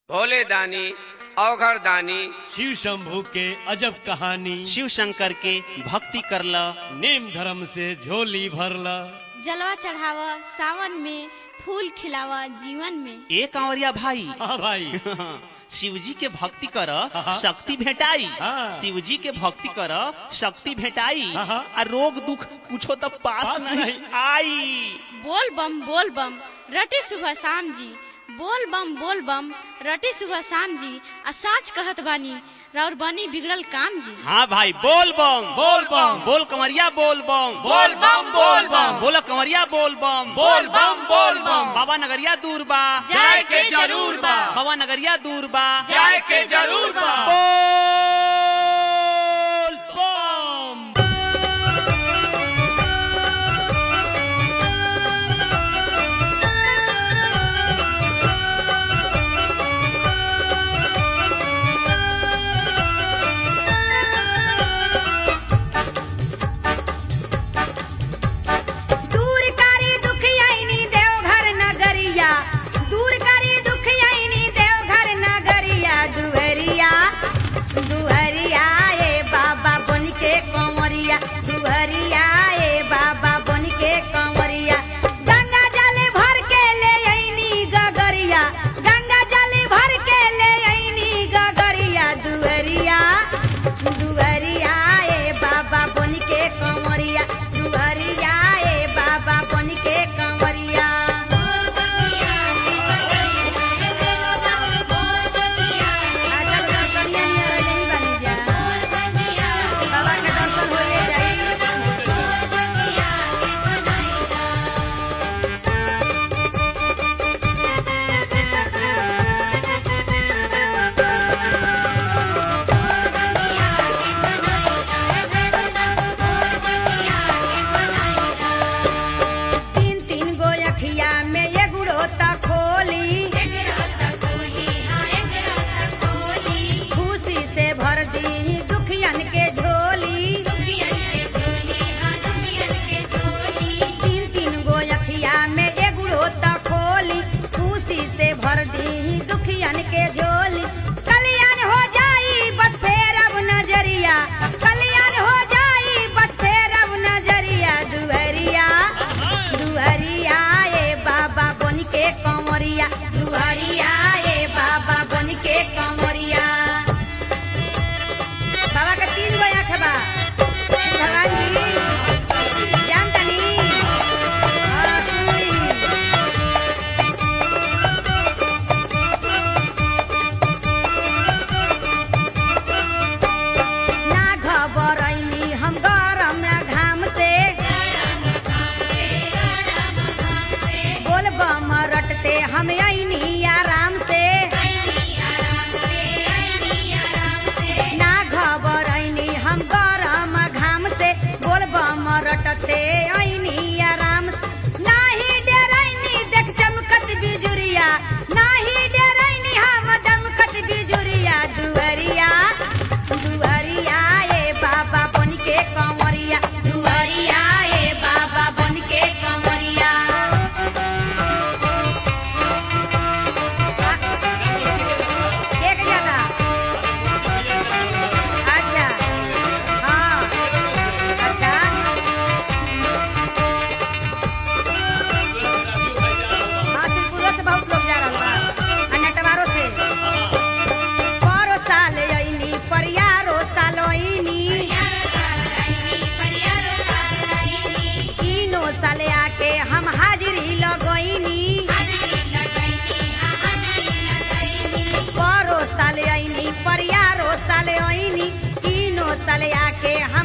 भोले दानी अवघर दानी शिव शंभू के अजब कहानी। शिव शंकर के भक्ति करला, नेम धर्म से झोली भरला। जलवा चढ़ावा सावन में, फूल खिलावा जीवन में। ए कांवरिया भाई, हाँ भाई शिवजी के भक्ति कर शक्ति भेटाई। शिवजी के भक्ति कर शक्ति भेटाई। आ रोग दुख कुछो तो पास नहीं आई। बोल बम रटे सुबह शाम जी, बोल बम रटे सुबह शाम जी। आ साच कहत बानी राउर बनी बिगड़ल काम जी। हाँ भाई बोल बम बोल कंवरिया बोल बम बोल कंवरिया बोल बम बाबा नगरिया दूर बा जाए के जरूर बा, बाबा नगरिया दूर बा जाए के जरूर बा। बोल बम। साले आके